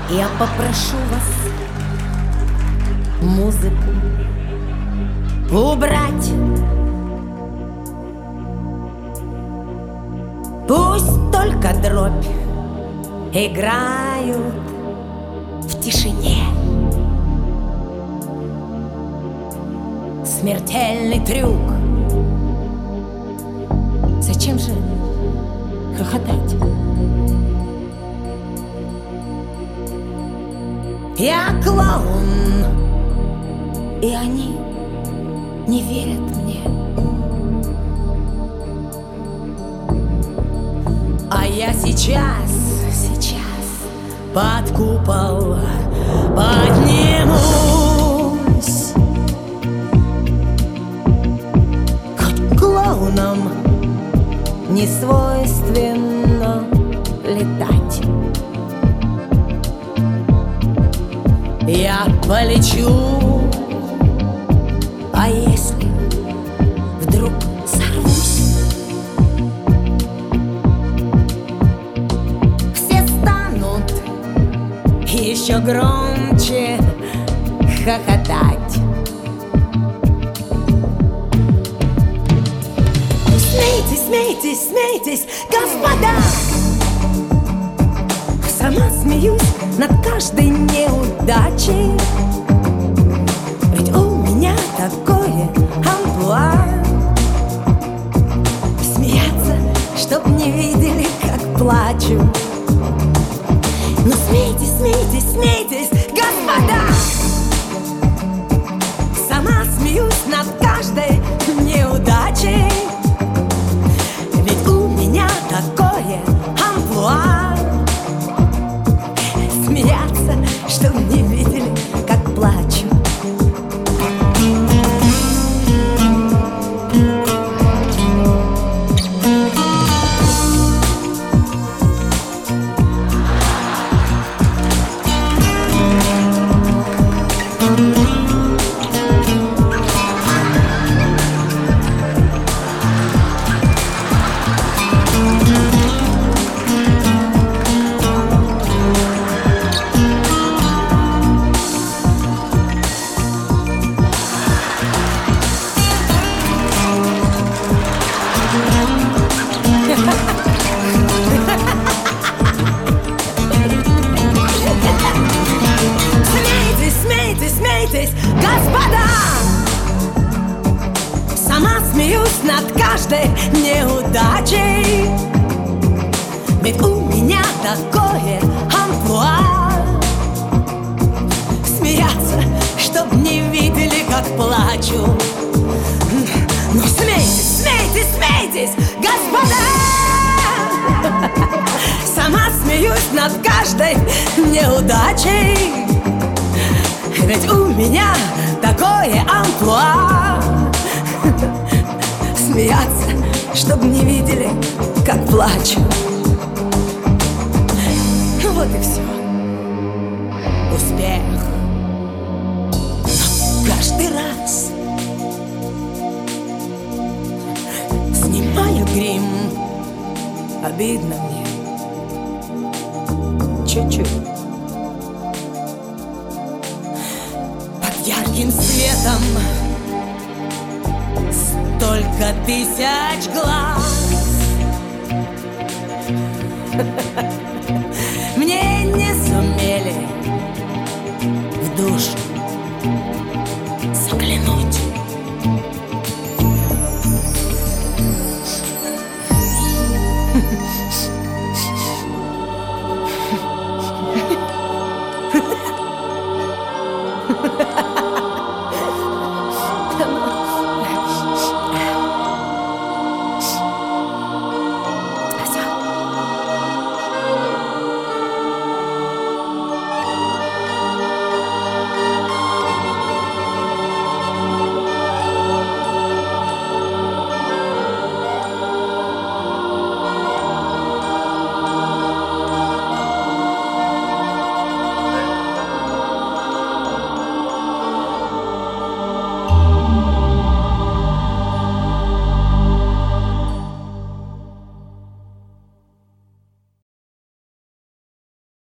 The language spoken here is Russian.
Я попрошу вас музыку убрать. Пусть только дробь играют в тишине. Смертельный трюк. Зачем же хохотать? Я клоун, и они не верят мне. А я сейчас под купол поднимусь. Хоть клоунам не свойственно летать, я полечу. А если вдруг сорвусь, все станут еще громче хохотать. Смейтесь, смейтесь, смейтесь, господа! Сама смеюсь над каждой неудачей, ведь у меня такое амплуа. Смеяться, чтоб не видели, как плачу. Ну смейтесь, смейтесь, смейтесь, господа! Сама смеюсь над каждой неудачей, ведь у меня такое амплуа. Смеяться, чтоб не видели, как плачу. Смейтесь, господа! Сама смеюсь над каждой неудачей, ведь у меня такое амплуа. Смеяться, чтоб не видели, как плачу. Ну смейтесь, смейтесь, смейтесь, господа! Сама смеюсь над каждой неудачей, ведь у меня такое амплуа. Смеяться, чтоб не видели, как плачу. Ну вот и все. Успех. Но каждый раз снимаю грим. Обидно мне. Чуть-чуть. Ярким светом столько тысяч глаз. Мне не сумели в душу заглянуть.